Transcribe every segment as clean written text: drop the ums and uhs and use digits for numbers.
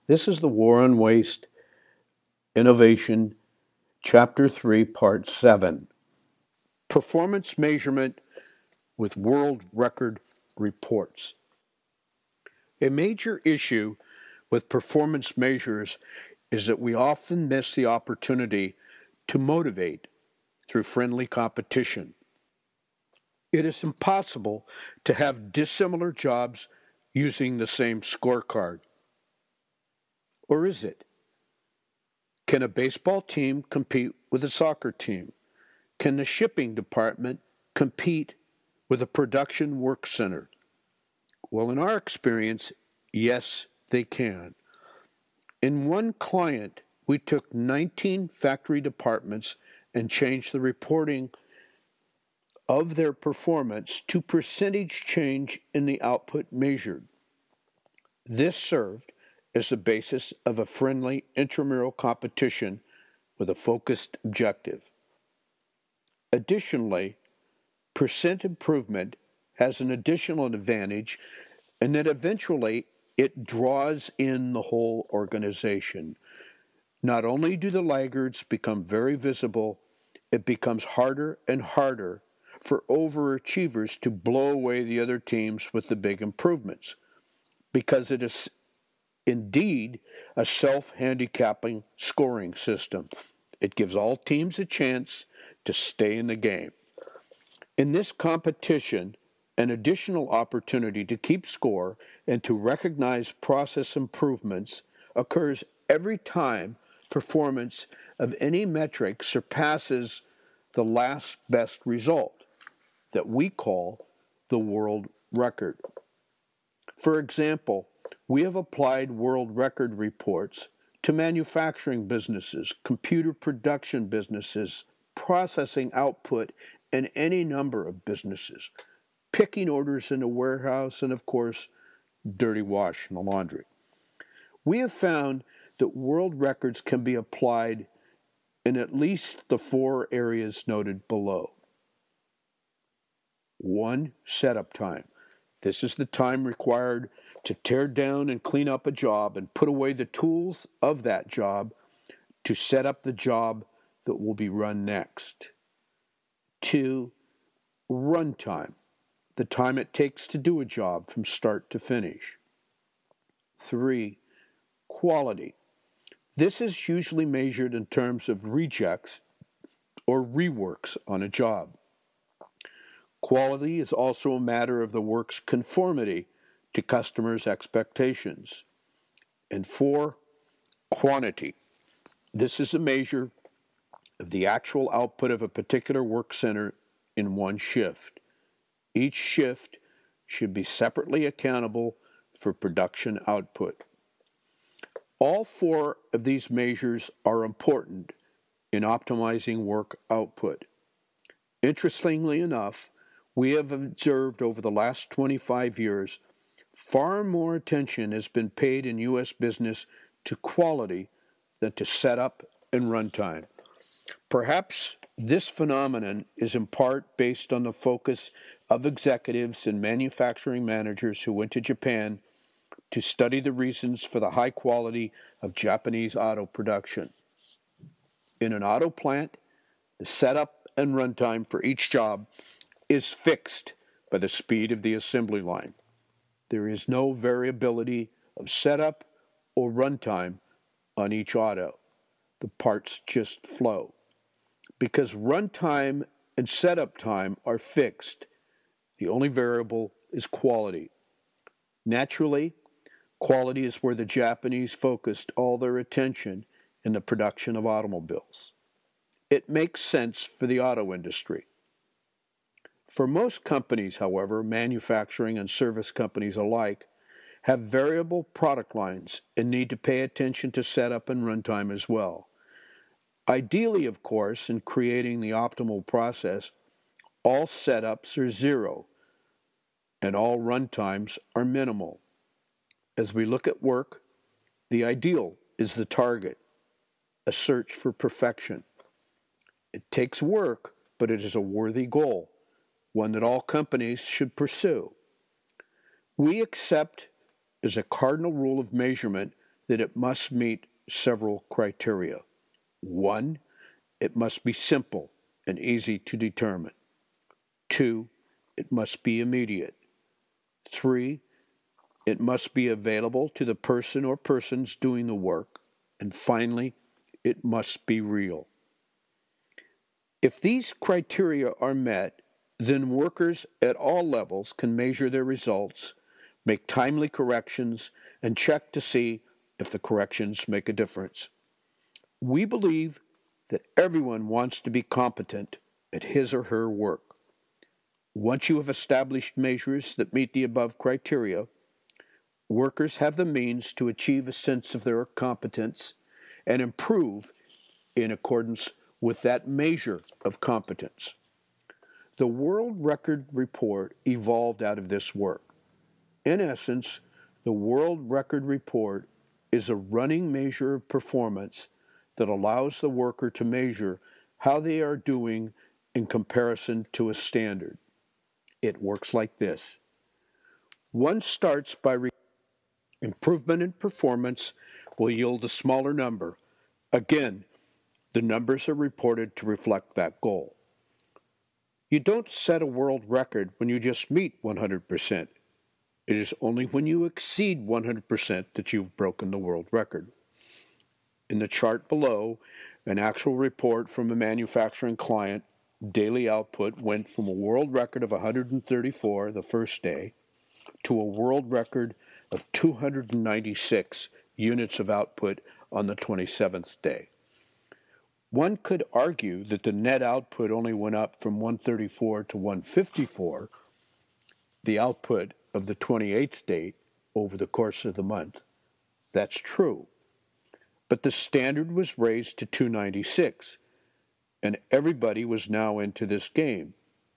This is the War on Waste Innovation, Chapter 3, Part 7. Performance Measurement with World Record Reports. A major issue with performance measures is that we often miss the opportunity to motivate through friendly competition. It is impossible to have dissimilar jobs using the same scorecard. Or is it? Can a baseball team compete with a soccer team? Can the shipping department compete with a production work center? Well, in our experience, yes, they can. In one client, we took 19 factory departments and changed the reporting of their performance to percentage change in the output measured. This served as the basis of a friendly intramural competition with a focused objective. Additionally, percent improvement has an additional advantage in that eventually it draws in the whole organization. Not only do the laggards become very visible, it becomes harder and harder for overachievers to blow away the other teams with the big improvements, because it is indeed a self-handicapping scoring system. It gives all teams a chance to stay in the game. In this competition, an additional opportunity to keep score and to recognize process improvements occurs every time performance of any metric surpasses the last best result that we call the world record. For example, we have applied world record reports to manufacturing businesses, computer production businesses, processing output, and any number of businesses, picking orders in a warehouse, and of course, dirty wash in the laundry. We have found that world records can be applied in at least the 4 areas noted below. 1. Setup time. This is the time required to tear down and clean up a job and put away the tools of that job to set up the job that will be run next. 2. Runtime. The time it takes to do a job from start to finish. 3. Quality. This is usually measured in terms of rejects or reworks on a job. Quality is also a matter of the work's conformity to customers' expectations. And 4, quantity. This is a measure of the actual output of a particular work center in one shift. Each shift should be separately accountable for production output. All 4 of these measures are important in optimizing work output. Interestingly enough, we have observed over the last 25 years, far more attention has been paid in U.S. business to quality than to setup and runtime. Perhaps this phenomenon is in part based on the focus of executives and manufacturing managers who went to Japan to study the reasons for the high quality of Japanese auto production. In an auto plant, the setup and runtime for each job is fixed by the speed of the assembly line. There is no variability of setup or runtime on each auto. The parts just flow. Because runtime and setup time are fixed, the only variable is quality. Naturally, quality is where the Japanese focused all their attention in the production of automobiles. It makes sense for the auto industry. For most companies, however, manufacturing and service companies alike, have variable product lines and need to pay attention to setup and runtime as well. Ideally, of course, in creating the optimal process, all setups are 0 and all runtimes are minimal. As we look at work, the ideal is the target, a search for perfection. It takes work, but it is a worthy goal, one that all companies should pursue. We accept as a cardinal rule of measurement that it must meet several criteria. 1, it must be simple and easy to determine. 2, it must be immediate. 3, it must be available to the person or persons doing the work. And finally, it must be real. If these criteria are met, then workers at all levels can measure their results, make timely corrections, and check to see if the corrections make a difference. We believe that everyone wants to be competent at his or her work. Once you have established measures that meet the above criteria, workers have the means to achieve a sense of their competence and improve in accordance with that measure of competence. The World Record Report evolved out of this work. In essence, the World Record Report is a running measure of performance that allows the worker to measure how they are doing in comparison to a standard. It works like this. One starts by improvement in performance will yield a smaller number. Again, the numbers are reported to reflect that goal. You don't set a world record when you just meet 100%. It is only when you exceed 100% that you've broken the world record. In the chart below, an actual report from a manufacturing client, daily output went from a world record of 134 the first day to a world record of 296 units of output on the 27th day. One could argue that the net output only went up from 134 to 154, the output of the 28th day over the course of the month. That's true. But the standard was raised to 296, and everybody was now into this game.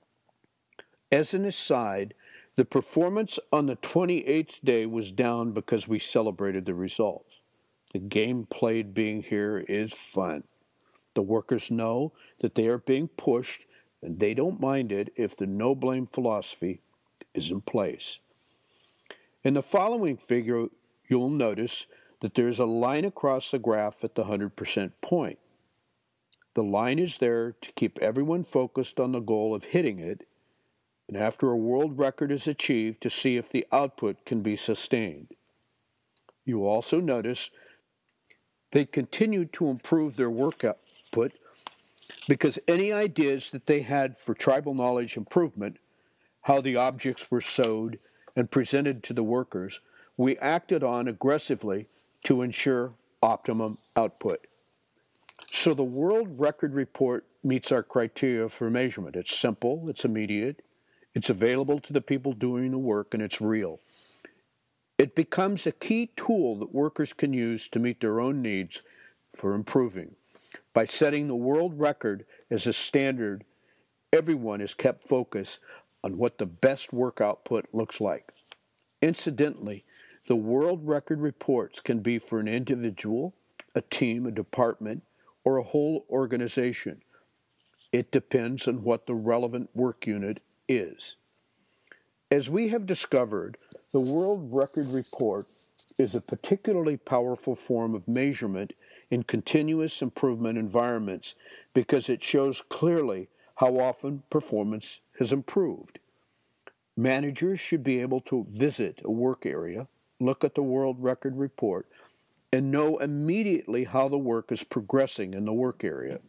As an aside, the performance on the 28th day was down because we celebrated the results. The game played being here is fun. The workers know that they are being pushed, and they don't mind it if the no-blame philosophy is in place. In the following figure, you'll notice that there's a line across the graph at the 100% point. The line is there to keep everyone focused on the goal of hitting it, and after a world record is achieved, to see if the output can be sustained. You will also notice they continued to improve their work output because any ideas that they had for tribal knowledge improvement, how the objects were sewed and presented to the workers, we acted on aggressively to ensure optimum output. So the World Record Report meets our criteria for measurement. It's simple, it's immediate, it's available to the people doing the work, and it's real. It becomes a key tool that workers can use to meet their own needs for improving. By setting the world record as a standard, everyone is kept focused on what the best work output looks like. Incidentally, the world record reports can be for an individual, a team, a department, or a whole organization. It depends on what the relevant work unit is. As we have discovered, the World Record Report is a particularly powerful form of measurement in continuous improvement environments because it shows clearly how often performance has improved. Managers should be able to visit a work area, look at the World Record Report, and know immediately how the work is progressing in the work area.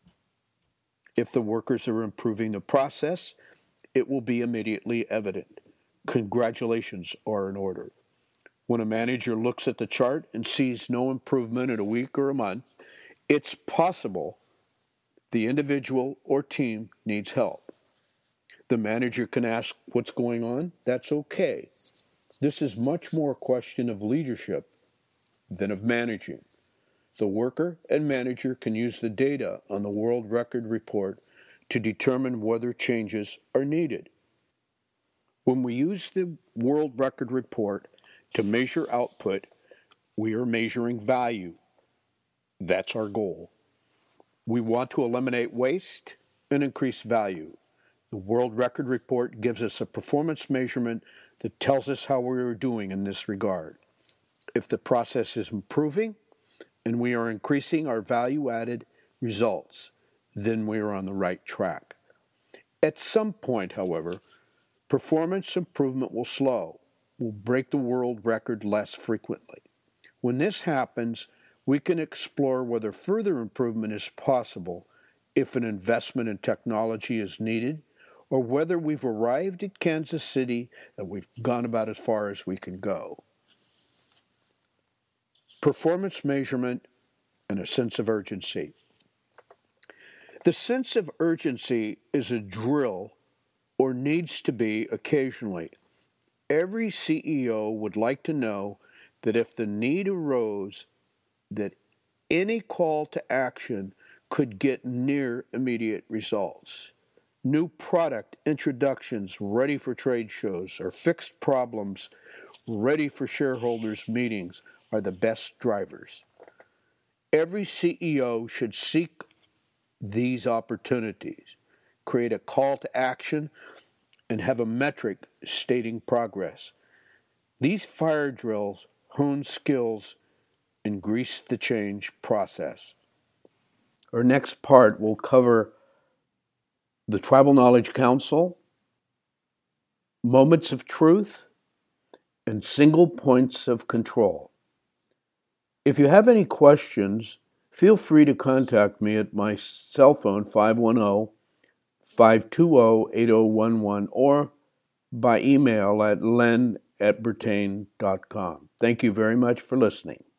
If the workers are improving the process, it will be immediately evident. Congratulations are in order. When a manager looks at the chart and sees no improvement in a week or a month, it's possible the individual or team needs help. The manager can ask what's going on. That's okay. This is much more a question of leadership than of managing. The worker and manager can use the data on the World Record Report to determine whether changes are needed. When we use the World Record Report to measure output, we are measuring value. That's our goal. We want to eliminate waste and increase value. The World Record Report gives us a performance measurement that tells us how we are doing in this regard. if the process is improving and we are increasing our value-added results, then we are on the right track. At some point, however, performance improvement will slow, will break the world record less frequently. When this happens, we can explore whether further improvement is possible, if an investment in technology is needed, or whether we've arrived at Kansas City and we've gone about as far as we can go. Performance measurement and a sense of urgency. The sense of urgency is a drill, or needs to be occasionally. Every CEO would like to know that if the need arose, that any call to action could get near immediate results. New product introductions ready for trade shows or fixed problems ready for shareholders' meetings are the best drivers. Every CEO should seek these opportunities, create a call to action, and have a metric stating progress. These fire drills hone skills and grease the change process. Our next part will cover the Tribal Knowledge Council, moments of truth, and single points of control. If you have any questions, feel free to contact me at my cell phone, 510-520-8011, or by email at len@bertain.com. Thank you very much for listening.